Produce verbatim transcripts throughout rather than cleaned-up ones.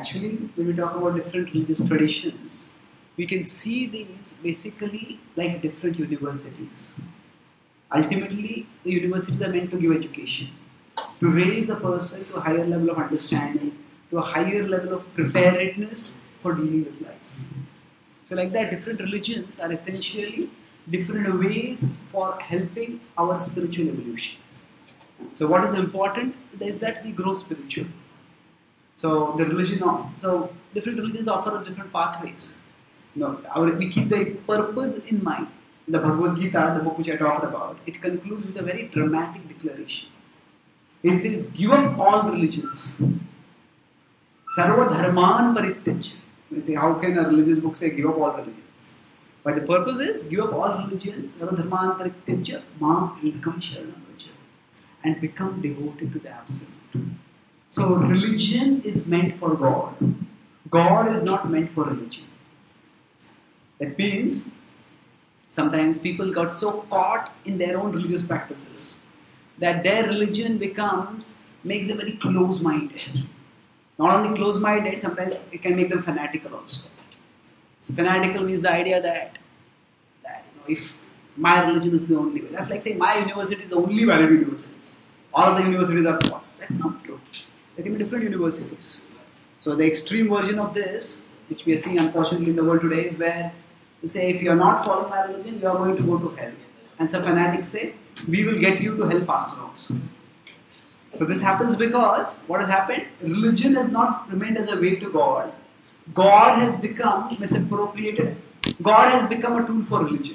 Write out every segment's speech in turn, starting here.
Actually, when we talk about different religious traditions, we can see these basically like different universities. Ultimately, the universities are meant to give education, to raise a person to a higher level of understanding, to a higher level of preparedness for dealing with life. So, like that, different religions are essentially different ways for helping our spiritual evolution. So, what is important is that we grow spiritually. So, the religion, of, so different religions offer us different pathways. You know, our, we keep the purpose in mind. The Bhagavad Gita, the book which I talked about, it concludes with a very dramatic declaration. It says, "Give up all religions. Sarva dharman parityaj." We say, how can a religious book say give up all religions? But the purpose is give up all religions, sarva dharman parityaj, mam ekam sharanam vraja, and become devoted to the absolute. So religion is meant for God. God is not meant for religion. That means sometimes people got so caught in their own religious practices that their religion becomes, makes them very close-minded. Not only close-minded, sometimes it can make them fanatical also. So fanatical means the idea that, that you know, if my religion is the only way. That's like saying my university is the only valid university. All of the universities are false. That's not true. There can be different universities. So the extreme version of this, which we are seeing unfortunately in the world today, is where they say if you are not following my religion, you are going to go to hell. And some fanatics say, we will get you to hell faster also. So this happens because, what has happened? Religion has not remained as a way to God. God has become misappropriated. God has become a tool for religion.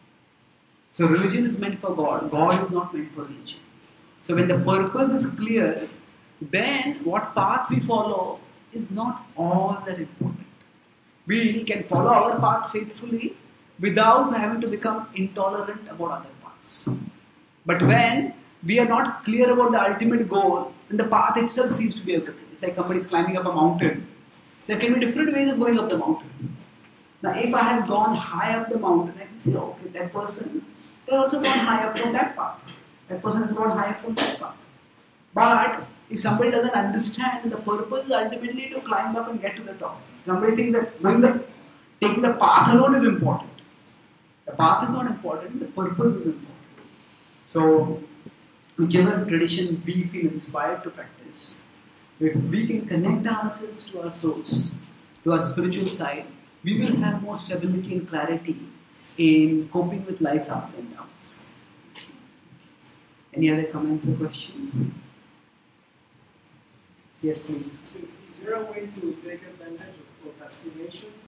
So religion is meant for God. God is not meant for religion. So when the purpose is clear, then what path we follow is not all that important. We can follow our path faithfully without having to become intolerant about other paths. But when we are not clear about the ultimate goal, then the path itself seems to be everything. It's like somebody is climbing up a mountain. There can be different ways of going up the mountain. Now, if I have gone high up the mountain, I can say, oh, okay, that person, they also gone high up from that path. That person has gone high up from that path. But if somebody doesn't understand, the purpose is ultimately to climb up and get to the top. Somebody thinks that going the, taking the path alone is important. The path is not important, the purpose is important. So, whichever tradition we feel inspired to practice, if we can connect ourselves to our source, to our spiritual side, we will have more stability and clarity in coping with life's ups and downs. Any other comments or questions? Yes, please. Is there a way to take advantage of procrastination?